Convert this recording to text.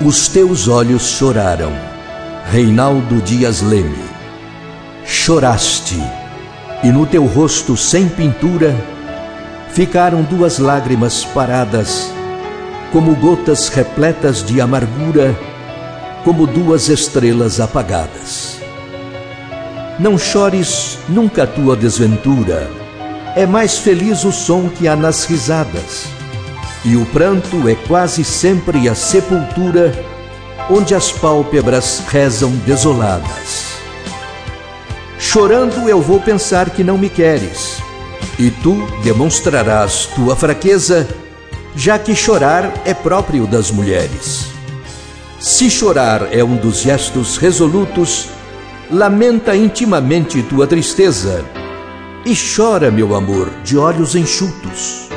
Os teus olhos choraram, Reinaldo Dias Leme. Choraste, e no teu rosto sem pintura ficaram duas lágrimas paradas, como gotas repletas de amargura, como duas estrelas apagadas. Não chores nunca a tua desventura, é mais feliz o som que há nas risadas, e o pranto é quase sempre a sepultura onde as pálpebras rezam desoladas. Chorando eu vou pensar que não me queres, e tu demonstrarás tua fraqueza, já que chorar é próprio das mulheres. Se chorar é um dos gestos resolutos, lamenta intimamente tua tristeza, e chora, meu amor, de olhos enxutos.